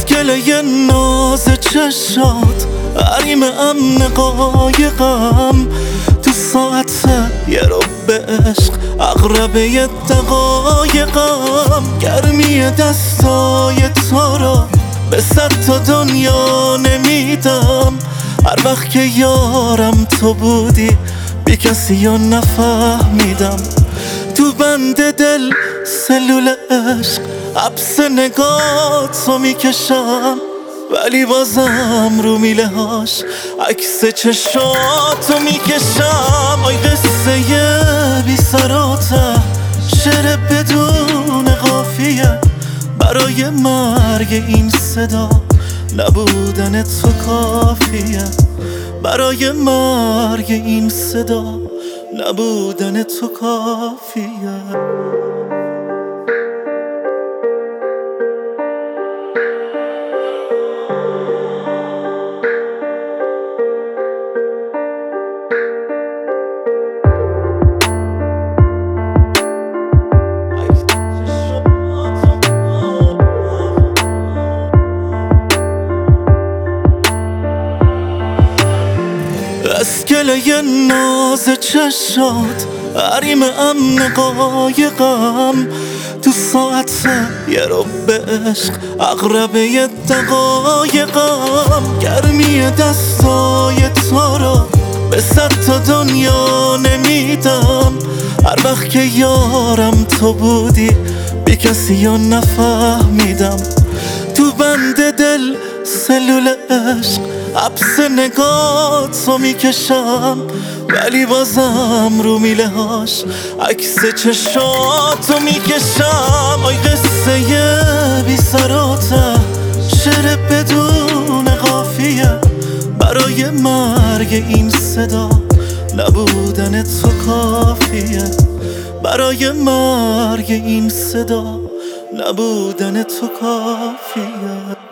گله ناز چشات حریم امن قایقم، تو ساعت یه رو به عشق اقربه دقایقم. گرمی دستای تو رو به 100 تا دنیا نمیدم، هر وقت که یارم تو بودی بی کسی یا نفهمیدم. تو بند دل سلول عشق حبس نگاتو میکشم، ولی بازم رو میله هاش عکس چشاتو میکشم. آی قصه بی سراته، شعر بدون قافیه، برای مرگ این صدا نبودن تو کافیه. برای مرگ این صدا نبودن تو کافیه. از گله ناز چشات حریم امن قایقم، تو ساعت یه رو به عشق اقربه دقایقم. گرمی دستای تو رو به 100 تا دنیا نمیدم، هر وقت که یارم تو بودی بی کسی یا نفهمیدم. تو بند دل سلول عشق حبس نگاتو میکشم، ولی بازم رو میله هاش عکس چشاتو میکشم. آی قصه بی سراته، شعر بدون قافیه، برای مرگ این صدا نبودن تو کافیه. برای مرگ این صدا نبودن تو کافیه.